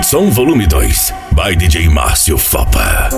Som Volume 2, by DJ Márcio Fopa.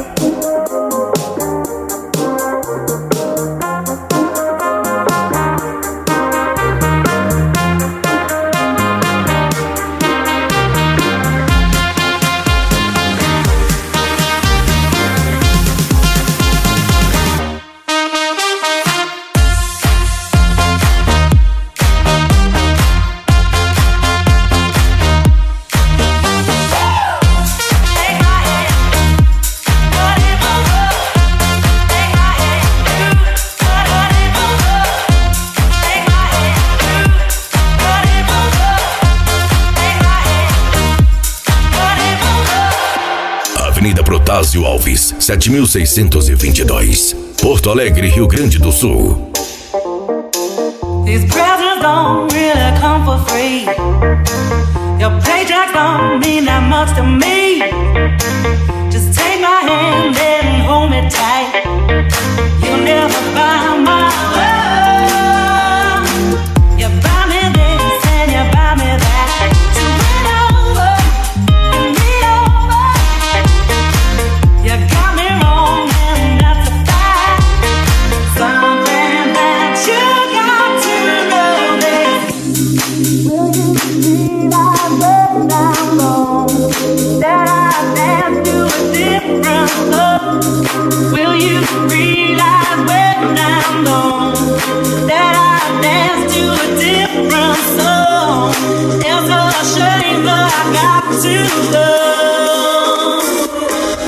Avenida Protásio Alves, 7622, Porto Alegre, Rio Grande do Sul. These presents don't really come for free. Your paycheck don't mean that much to me. Just take my hand and hold me tight. You'll never buy my love. You buy me this and you buy me that. So win over, win me over. You got me wrong and that's a fact. Something that you got to know this. Will you realize when I'm wrong that I dance to a different love? Will you realize when I'm gone that I dance to a different song? It's a shame but I got to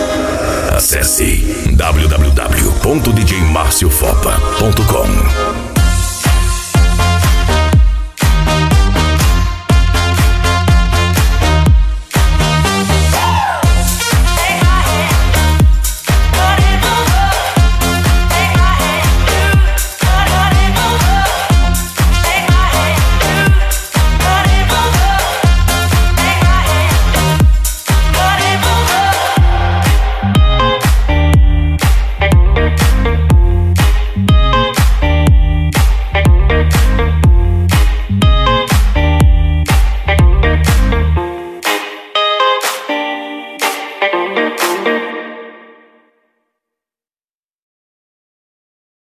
go. Acesse www.djmarciofopa.com.